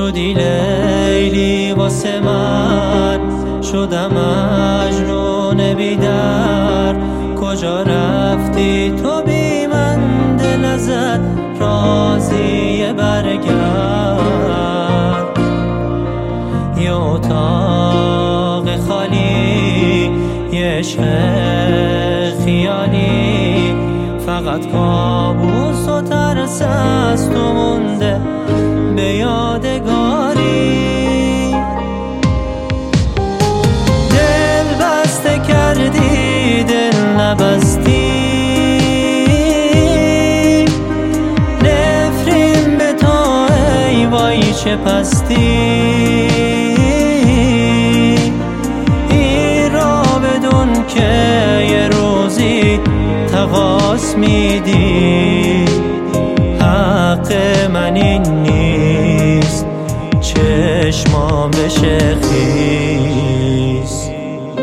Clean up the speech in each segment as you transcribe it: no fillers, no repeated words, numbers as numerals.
شدی لیلی واسه من، شدم مجنون بی در. کجا رفتی تو بی من، دل ازت راضیه برگرد. یه اتاق خالی، یه عشق خیالی، فقط کابوس و ترس از تو مونده به یادگاری. دل بسته کردی دل نبستی، نفرین به تو ای وای چه پستی. این را بدون که یه روزی تقاس میدی، حق من این نیست چشمام بشه خیس.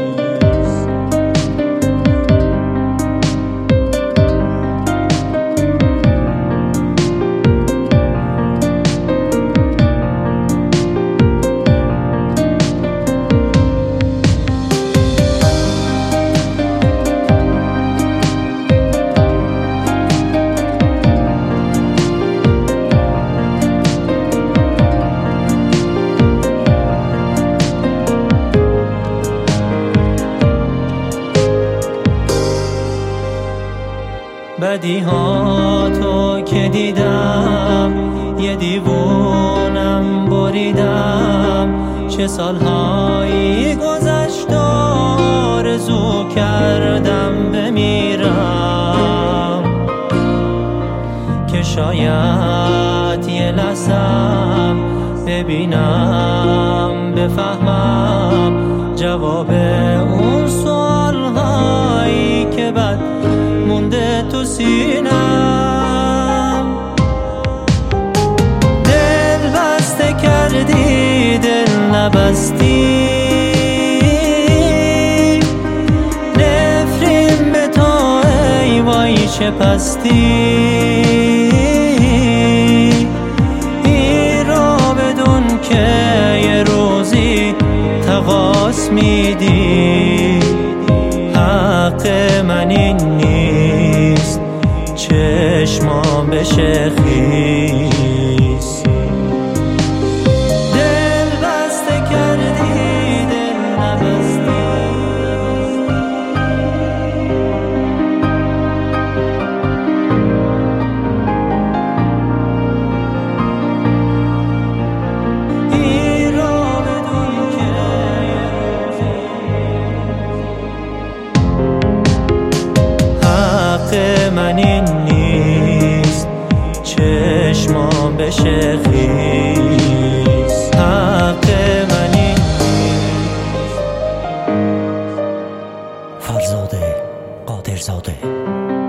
بدی ها تو که دیدم، یه دیوونم بریدم. چه سالهایی گذشت آرزو کردم بمیرم، که شاید یه لحظم ببینم بفهمم جواب اون سوالهایی که بعد مونده تو سینم. دل بسته کردی دل نبستی، نفرین به تو ای وای چه پستی. این را بدون که یه روزی تقاس میدی، حق من این نیست چشمام بشه خیس. دل بسته کردی دل نبستی، این را بدون که یه روزی حق من این نیست چشمام بشه خیس. حق من این نیست. فرزاده قادرزاده.